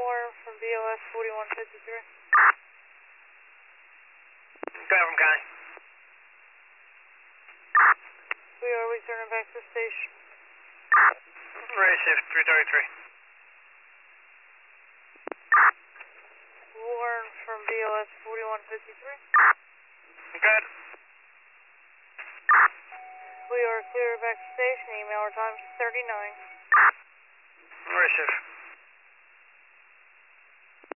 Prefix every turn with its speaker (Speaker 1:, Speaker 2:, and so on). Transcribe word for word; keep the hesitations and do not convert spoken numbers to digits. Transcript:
Speaker 1: Warren from B O S forty-one fifty-three.
Speaker 2: Go from Connie.
Speaker 1: We are returning back to the station.
Speaker 2: Ready shift three thirty-three.
Speaker 1: Warren from B O S forty-one fifty-three.
Speaker 2: Good.
Speaker 1: We are clear back to station. Email our times thirty-nine.
Speaker 2: Ready shift.